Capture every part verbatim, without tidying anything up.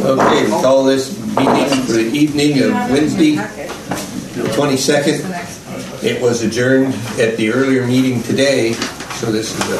Okay, we call this meeting for the evening of Wednesday, the twenty-second. It was adjourned at the earlier meeting today, so this is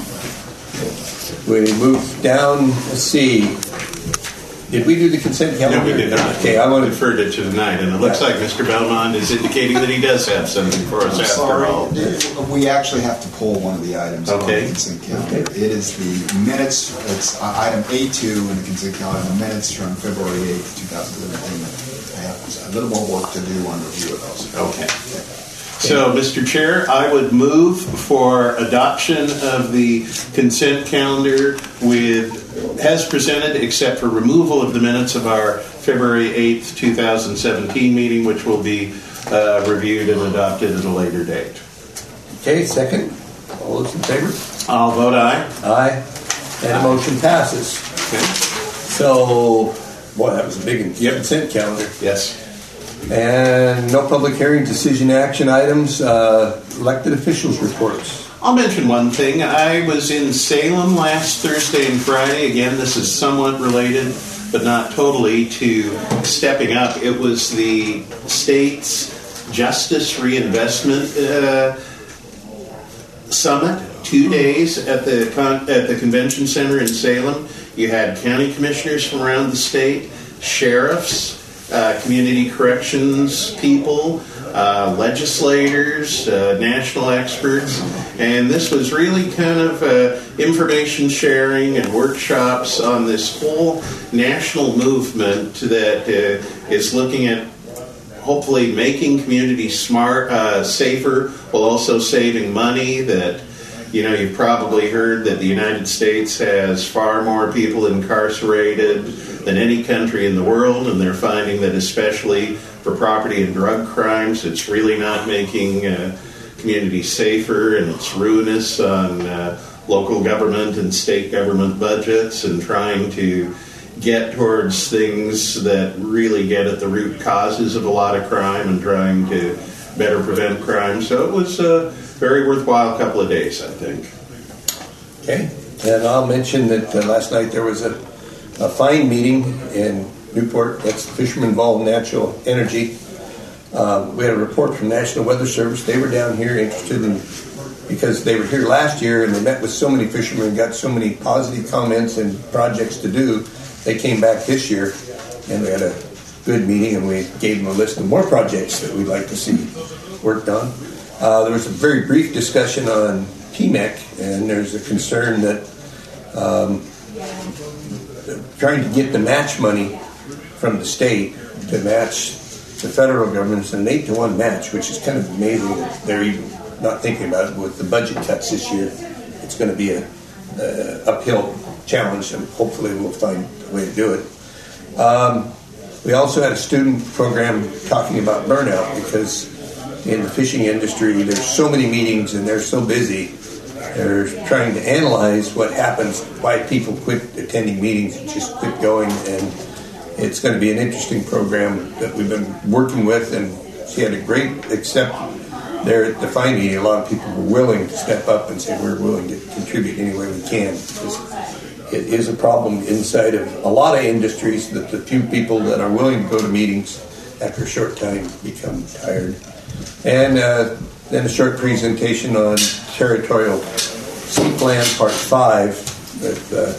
a... We moved down, let's see... Did we do the consent calendar? No, we did not. Okay, I want to... deferred it to tonight, and it looks yeah. like Mister Belmont is indicating that he does have something for us I'm after sorry. all. We actually have to pull one of the items okay. on the consent calendar. Okay. It is the minutes. It's item A two in the consent calendar, the minutes from February eighth, twenty seventeen. I have a little more work to do on review of those. Okay. okay. So, Mister Chair, I would move for adoption of the consent calendar with as presented, except for removal of the minutes of our February eighth, twenty seventeen meeting, which will be uh, reviewed and adopted at a later date. Okay, second. All those in favor? I'll vote aye. Aye. And the motion passes. Okay. So, boy, that was a big yep. consent calendar. Yes. And no public hearing, decision action items, uh, elected officials reports. I'll mention one thing. I was in Salem last Thursday and Friday. Again, this is somewhat related, but not totally, to stepping up. It was the state's Justice Reinvestment uh, Summit, two days at the con- at the convention center in Salem. You had county commissioners from around the state, sheriffs, uh, community corrections people, Uh, legislators, uh, national experts, and this was really kind of uh, information sharing and workshops on this whole national movement that uh, is looking at hopefully making communities smart, uh, safer, while also saving money. That, you know, you've probably heard that the United States has far more people incarcerated than any country in the world, and they're finding that especially for property and drug crimes, it's really not making uh, communities safer, and it's ruinous on uh, local government and state government budgets, and trying to get towards things that really get at the root causes of a lot of crime and trying to better prevent crime. So it was a very worthwhile couple of days, I think. Okay, and I'll mention that uh, last night there was a, a fine meeting in Newport. That's Fishermen Involved Natural Energy. Um, we had a report from National Weather Service. They were down here interested in, because they were here last year and they met with so many fishermen and got so many positive comments and projects to do. They came back this year and we had a good meeting, and we gave them a list of more projects that we'd like to see worked on. Uh, there was a very brief discussion on P M E C, and there's a concern that um, trying to get the match money from the state to match the federal government's an eight to one match, which is kind of amazing that they're even not thinking about it. With the budget cuts this year, it's going to be a uh, uphill challenge, and hopefully we'll find a way to do it. Um, we also had a student program talking about burnout, because in the fishing industry there's so many meetings and they're so busy. They're trying to analyze what happens, why people quit attending meetings and just quit going, and it's going to be an interesting program that we've been working with, and she had a great accept there at the fine meeting. A lot of people were willing to step up and say we're willing to contribute any way we can, because it is a problem inside of a lot of industries that the few people that are willing to go to meetings after a short time become tired. And uh, then a short presentation on Territorial Sea Plan Part five. With, uh,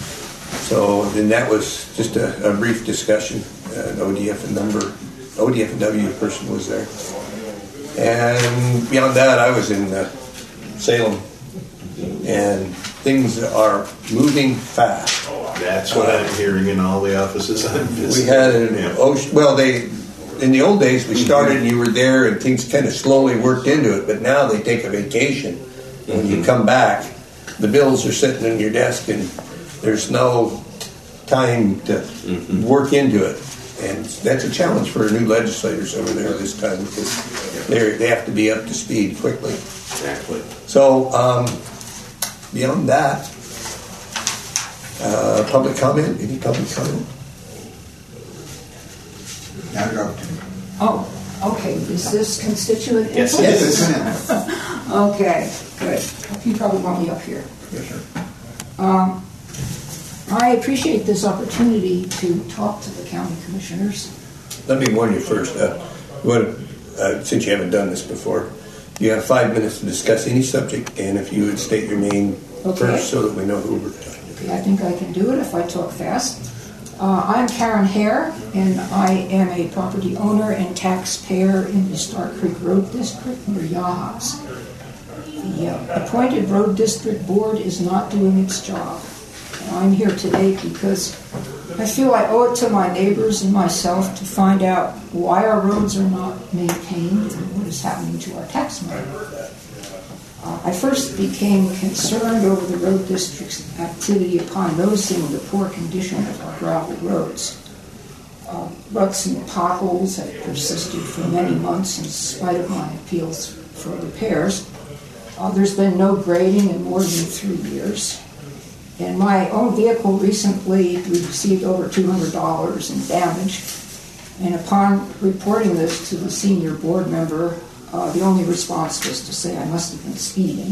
so then that was just a, a brief discussion. Uh, an O D F and number, O D F and W person was there. And beyond that, I was in uh, Salem, and things are moving fast. That's what uh, I'm hearing in all the offices I'm visiting. We had an yeah. ocean, well, they in the old days we started and you were there and things kind of slowly worked into it, but now they take a vacation. Mm-hmm. When you come back, the bills are sitting on your desk and there's no time to mm-hmm. work into it. And that's a challenge for new legislators over there this time, because they they have to be up to speed quickly. Exactly. So um, beyond that, uh, public comment? Any public comment? Now go. Oh, okay. Is this constituent Yes, input? it is. Okay, good. You probably want me up here. Yes, sir. Um, I appreciate this opportunity to talk to the county commissioners. Let me warn you first. Uh, you want to, uh, since you haven't done this before, you have five minutes to discuss any subject, and if you would state your name Okay. first so that we know who we're talking to. Okay, I think I can do it if I talk fast. Uh, I'm Karen Hare, and I am a property owner and taxpayer in the Star Creek Road District near Yahas. The uh, appointed Road District Board is not doing its job. And I'm here today because I feel I owe it to my neighbors and myself to find out why our roads are not maintained and what is happening to our tax money. Uh, I first became concerned over the road district's activity upon noticing the poor condition of our gravel roads. Uh, ruts and potholes have persisted for many months in spite of my appeals for repairs. Uh, there's been no grading in more than three years. And my own vehicle recently received over two hundred dollars in damage. And upon reporting this to the senior board member, Uh, the only response was to say I must have been speeding.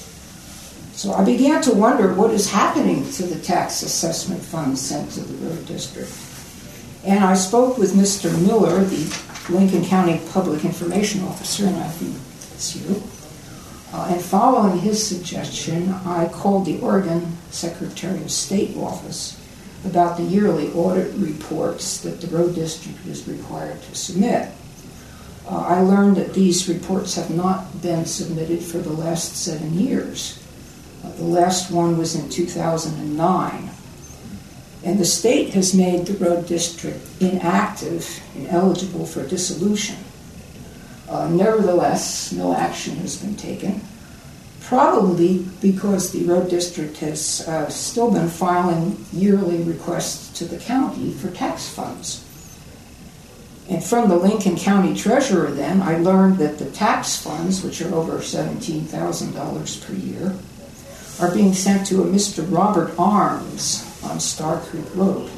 So I began to wonder what is happening to the tax assessment funds sent to the road district. And I spoke with Mister Miller, the Lincoln County Public Information Officer, and I think it's you. Uh, and following his suggestion, I called the Oregon Secretary of State office about the yearly audit reports that the road district is required to submit. Uh, I learned that these reports have not been submitted for the last seven years. Uh, the last one was in two thousand nine. And the state has made the road district inactive and eligible for dissolution. Uh, nevertheless, no action has been taken, probably because the road district has uh, still been filing yearly requests to the county for tax funds. And from the Lincoln County Treasurer, then, I learned that the tax funds, which are over seventeen thousand dollars per year, are being sent to a Mister Robert Arms on Star Creek Road.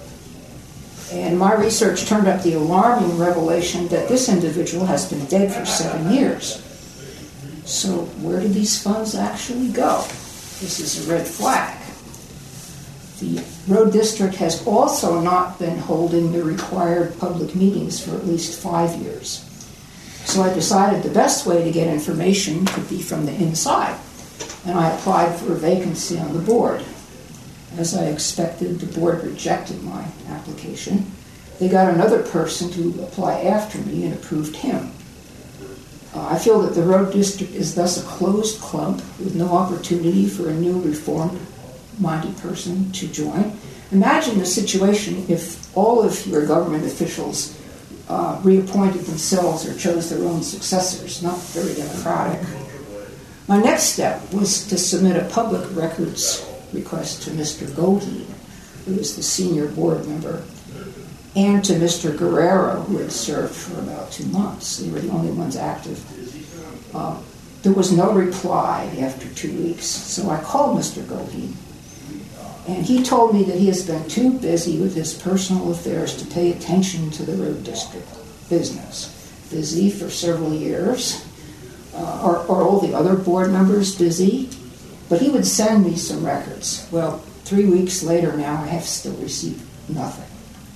And my research turned up the alarming revelation that this individual has been dead for seven years. So where do these funds actually go? This is a red flag. The road district has also not been holding the required public meetings for at least five years. So I decided the best way to get information could be from the inside, and I applied for a vacancy on the board. As I expected, the board rejected my application. They got another person to apply after me and approved him. Uh, I feel that the road district is thus a closed club with no opportunity for a new reformed minded person to join. Imagine the situation if all of your government officials uh, reappointed themselves or chose their own successors. Not very democratic. My next step was to submit a public records request to Mister Goldine, who is the senior board member, and to Mister Guerrero, who had served for about two months. They were the only ones active. Uh, there was no reply after two weeks, so I called Mister Goldine. And he told me that he has been too busy with his personal affairs to pay attention to the road district business. Busy for several years. Uh, are, are all the other board members busy? But he would send me some records. Well, three weeks later now, I have still received nothing.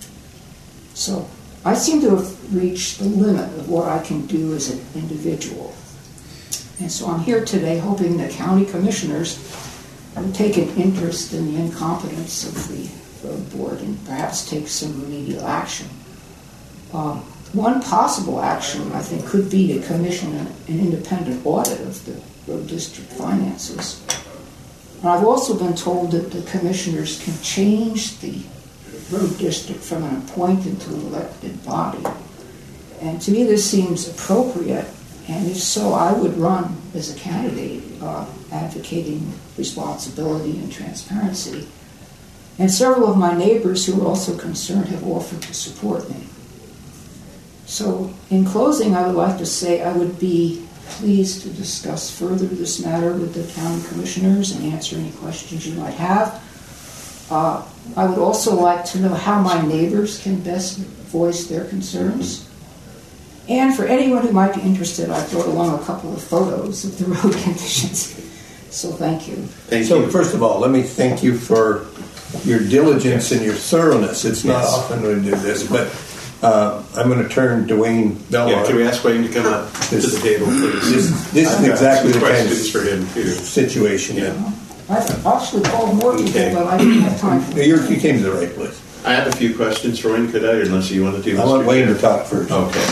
So I seem to have reached the limit of what I can do as an individual. And so I'm here today hoping the county commissioners and take an interest in the incompetence of the road board and perhaps take some remedial action. Um, one possible action, I think, could be to commission an, an independent audit of the road district finances. And I've also been told that the commissioners can change the road district from an appointed to an elected body. And to me this seems appropriate, and if so, I would run as a candidate uh, advocating responsibility and transparency. And several of my neighbors who are also concerned have offered to support me. So in closing, I would like to say I would be pleased to discuss further this matter with the county commissioners and answer any questions you might have. Uh, I would also like to know how my neighbors can best voice their concerns. And for anyone who might be interested, I brought along a couple of photos of the road conditions. So thank you. Thank so you. First of all, let me thank you for your diligence and your thoroughness. It's not Yes. often we do this, but uh, I'm going to turn Dwayne Bell Yeah, on. can we ask Wayne to come up to the table, please? This, this I've is got exactly some the kind questions of for him too. situation that I've actually called more people, Okay. but I didn't have time for it. you're, you came to the right place. I have a few questions for Wayne. Could I, unless you want to do? I want Wayne to talk first. Okay.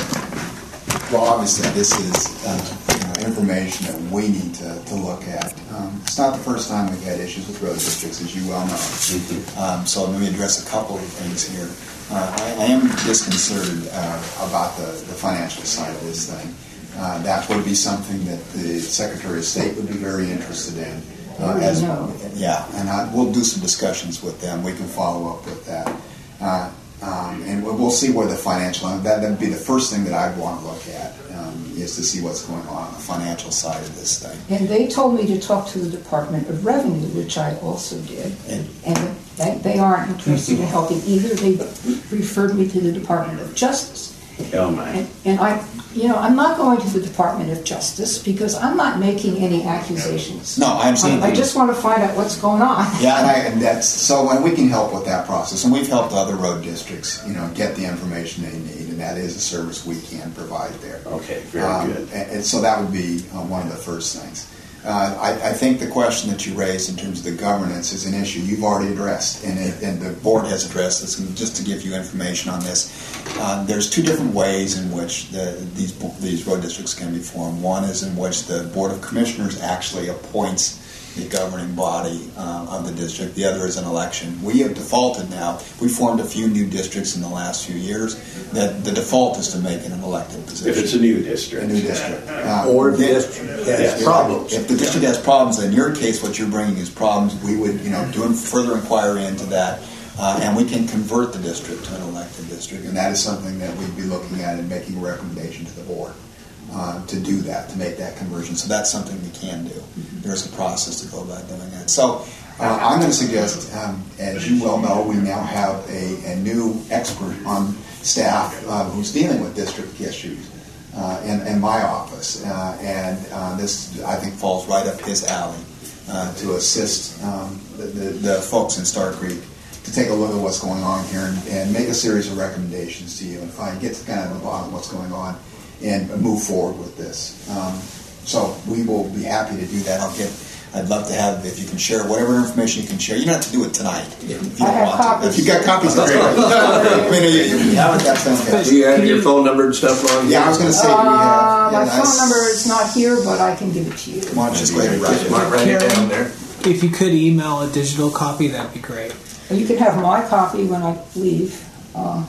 Well, obviously, this is uh, you know, information that we need to, to look at. Um, it's not the first time we've had issues with road districts, as you well know. Mm-hmm. Um, so let me address a couple of things here. Uh, I, I am disconcerted uh, about the, the financial side of this thing. Uh, that would be something that the Secretary of State would be very interested in. Uh, I as, know. yeah, and I, we'll do some discussions with them. We can follow up with that. Uh, Um, and we'll we'll see where the financial, that would be the first thing that I'd want to look at, um, is to see what's going on on the financial side of this thing. And they told me to talk to the Department of Revenue, which I also did. And- And they, they aren't interested in helping either. They referred me to the Department of Justice. Oh my. And, and I, you know, I'm not going to the Department of Justice because I'm not making any accusations. No, I understand. I, I just want to find out what's going on. Yeah, and, I, and that's, so when we can help with that process, and we've helped other road districts, you know, get the information they need, and that is a service we can provide there. Okay, very Um, good. And, and so that would be uh, one of the first things. Uh, I, I think the question that you raised in terms of the governance is an issue you've already addressed, and, it, and the board has addressed this. And just to give you information on this, uh, there's two different ways in which the, these these road districts can be formed. One is in which the Board of Commissioners actually appoints the governing body uh, of the district. The other is an election. We have defaulted now. We formed a few new districts in the last few years. That the default is to make it an elected position. If it's a new A district. new district. Uh, Or the yeah. district has Yes. problems. If the district has problems, in your case, what you're bringing is problems, we would, you know, do a further inquiry into that, uh, and we can convert the district to an elected district, and that is something that we'd be looking at and making a recommendation to the board uh, to do that, to make that conversion. So that's something we can do. There's a process to go about doing that. So uh, I'm going to suggest, um, as you well know, we now have a, a new expert on staff uh, who's dealing with district issues. Uh, in, in my office, uh, and uh, this I think falls right up his alley uh, to assist um, the, the, the folks in Star Creek to take a look at what's going on here and, and make a series of recommendations to you and find get to kind of the bottom of what's going on and move forward with this. Um, so we will be happy to do that. I'll get. I'd love to have, if you can share whatever information you can share. You don't have to do it tonight if you don't I have want copies. to. If you got copies, that's great. I mean, you, you have it, that's fantastic. Do you have your phone number and stuff on? Yeah, I was going to say, do we have? Uh, my yeah, phone that's- number is not here, but I can give it to you. Why don't you just go ahead and write Just it? mark- write it down there. If you could email a digital copy, that'd be great. You can have my copy when I leave. Uh,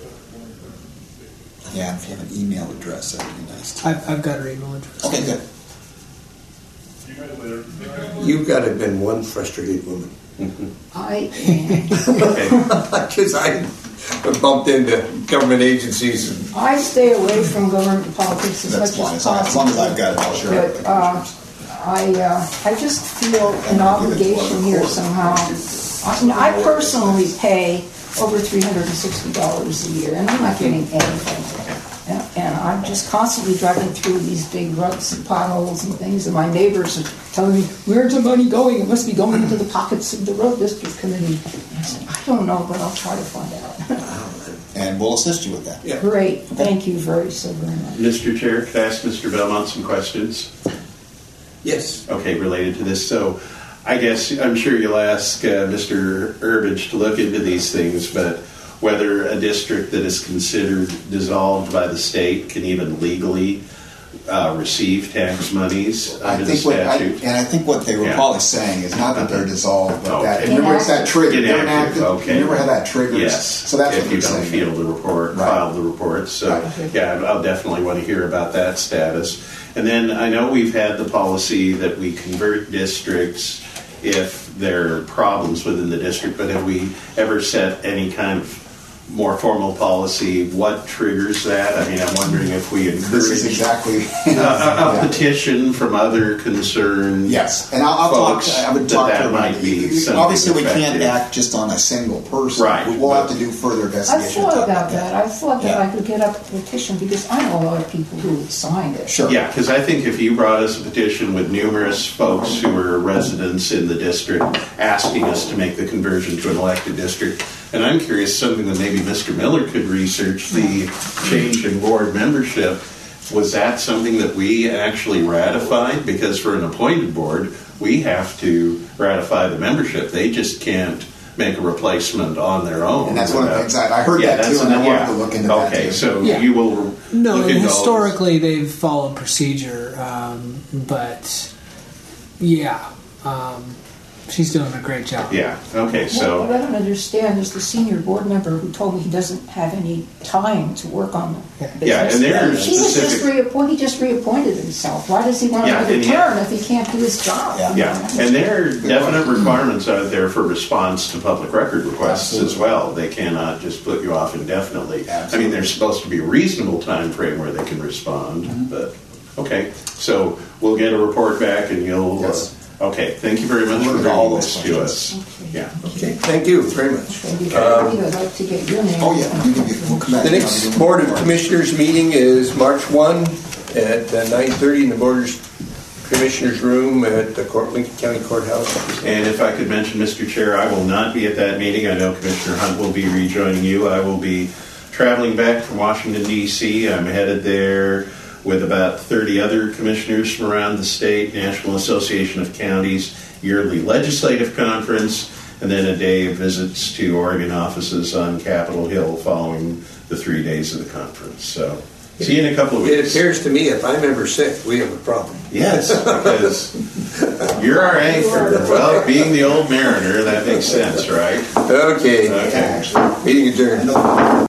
Yeah, if you have an email address, that would be nice too. I've, I've got her email address. Okay, good. You've got to have been one frustrated woman. I am. Because I bumped into government agencies. And I stay away from government politics as That's much fine. as As long, as long as possible. I've got it, I'll share it. But uh, I, uh, I just feel an obligation here somehow. I, I personally pay over three hundred sixty dollars a year, and I'm not getting anything. And, and I'm just constantly driving through these big ruts and potholes and things, and my neighbors are telling me, "Where's the money going? It must be going into the pockets of the road district committee." I said, "I don't know, but I'll try to find out." And we'll assist you with that. Yeah. Great, thank you very so very much. Mister Chair, could I ask Mister Belmont some questions? Yes. Okay, related to this. So I guess I'm sure you'll ask uh, Mister Urbage to look into these things, but whether a district that is considered dissolved by the state can even legally uh, receive tax monies I under the think what, I, statute. and I think what they were Yeah. probably saying is not that they're dissolved, but that, Okay. remember it's that trigger. They're Inactive, inactive. okay. Remember how that triggers? Yes. So that's if what you they're don't saying. feel the report, Right. file the report. So Right. yeah, I'll definitely want to hear about that status. And then I know we've had the policy that we convert districts if there are problems within the district, but have we ever set any kind of more formal policy, what triggers that? I mean, I'm wondering if we encourage This is exactly a, a, a Yeah. petition from other concerned Yes, and I'll, I'll talk. folks I would that talk that to might them. be something Obviously, we can't effective. act just on a single person. Right. We will have to do further I investigation. thought and talk about that. I thought that Yeah. I could get up a petition because I know a lot of people who signed it. Sure. Yeah, because I think if you brought us a petition with numerous folks who were residents in the district asking us to make the conversion to an elected district, and I'm curious, something that maybe Mister Miller could research, the change in board membership, was that something that we actually ratified? Because for an appointed board, we have to ratify the membership. They just can't make a replacement on their own. And that's one of the without- things I, I heard Yeah, that that's too, and I an- wanted yeah. to look into that Okay, too. so Yeah. you will No, look and into all this. historically they've followed procedure, um, but yeah, um, she's doing a great job. Yeah, okay, What so... what I don't understand is the senior board member who told me he doesn't have any time to work on the business. Yeah, and there are He was just specific- reappointed, he just reappointed himself. Why does he want Yeah, another and he- term if he can't do his job? Yeah. Yeah, and there are definite requirements out there for response to public record requests as Absolutely. well. They cannot just put you off indefinitely. I Absolutely. mean, there's supposed to be a reasonable time frame where they can respond, Mm-hmm. but, okay. So we'll get a report back and you'll, uh, Yes. okay, thank you very much for Look at all bringing those this to questions. us. Yeah. Okay, thank you very much. And before I leave, I'd like to get your name. Oh yeah, we can get- we'll come back. The to next that. Board of Commissioners meeting is March first at uh, nine thirty in the Board of Commissioners room at the Court, Lincoln County Courthouse. And if I could mention, Mister Chair, I will not be at that meeting. I know Commissioner Hunt will be rejoining you. I will be traveling back from Washington, D C I'm headed there with about thirty other commissioners from around the state, National Association of Counties yearly legislative conference, and then a day of visits to Oregon offices on Capitol Hill following the three days of the conference. So, see you in a couple of It weeks. appears to me if I'm ever sick, we have a problem. Yes, because you're our anchor. Well, being the old mariner, that makes sense, right? Okay, Okay. Actually, meeting I adjourned. know.